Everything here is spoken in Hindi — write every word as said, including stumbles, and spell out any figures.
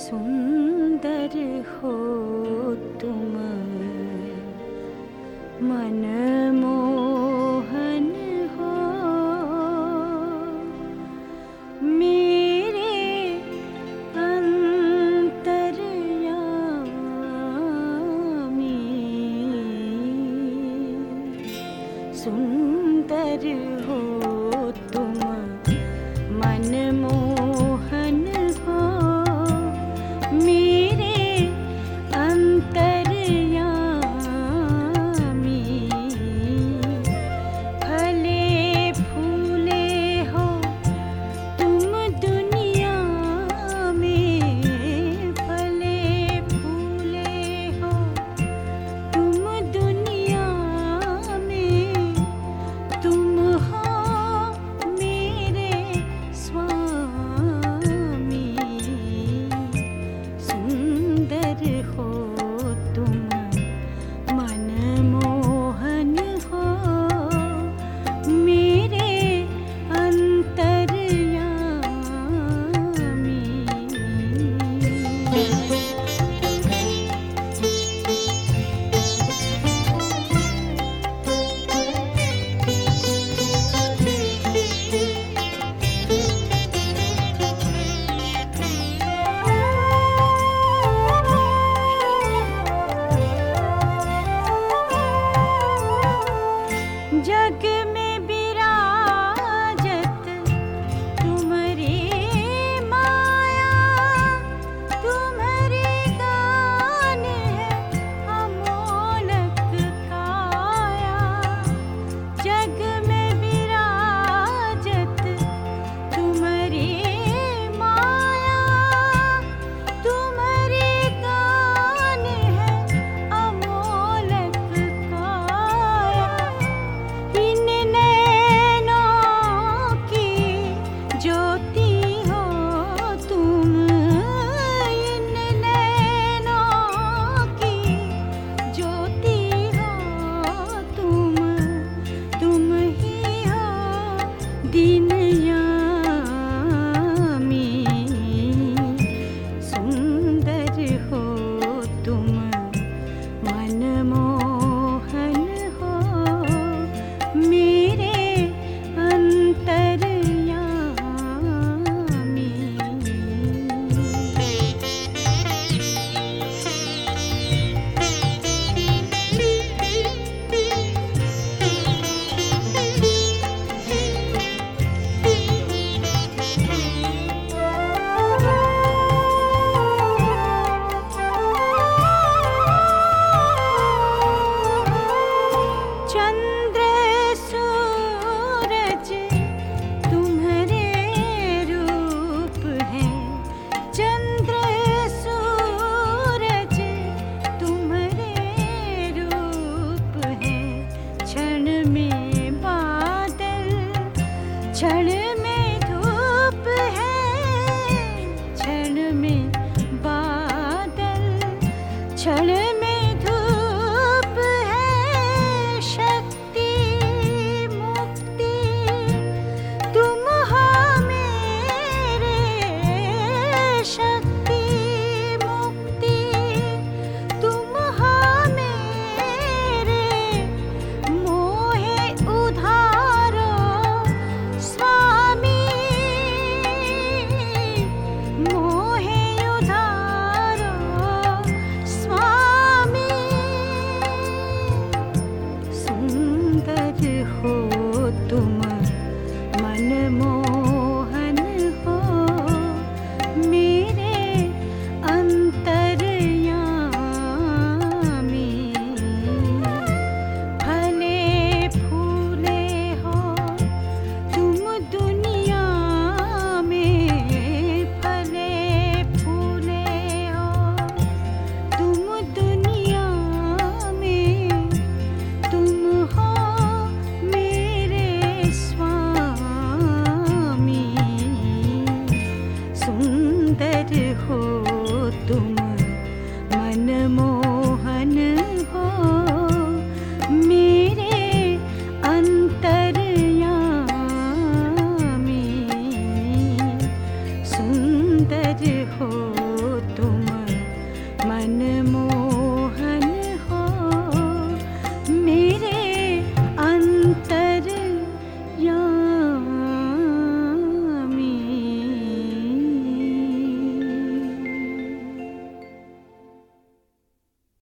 सुंदर हो तुम मनमोहन हो मेरे अंतर्यामी सुंदर हो तुम मनमोहन हो मेरे अंतर्यामी फले फूले हो तुम दुनिया में फले फूले हो तुम दुनिया में तुम हो मेरे स्वामी सुंदर हो तुम मनमोहन हो मेरे अंतर्यामी। जग में विराजत तुम्हारी माया तुम्हारी दान है अमोलक काया जग में विराजत तुम्हारी माया तुम्हारी दान है अमोलक काया इन नैनों की ज्योति हो तुम इन नैनों की ज्योति हो तुम तुम ही हो दिन यामी सुंदर हो तुम मनमोहन हो मेरे अंतर्यामी। चंद्र सूरज तुम्हारे रूप है चंद्र सूरज तुम्हारे रूप है क्षण में बादल क्षण में धूप है क्षण में बादल क्षण में धूप है शक्ति मुक्ति तुम हो मेरे शक्ति मुक्ति तुम हो मेरे मोहे उधारो स्वामी मोहे उधारो स्वामी सुंदर हो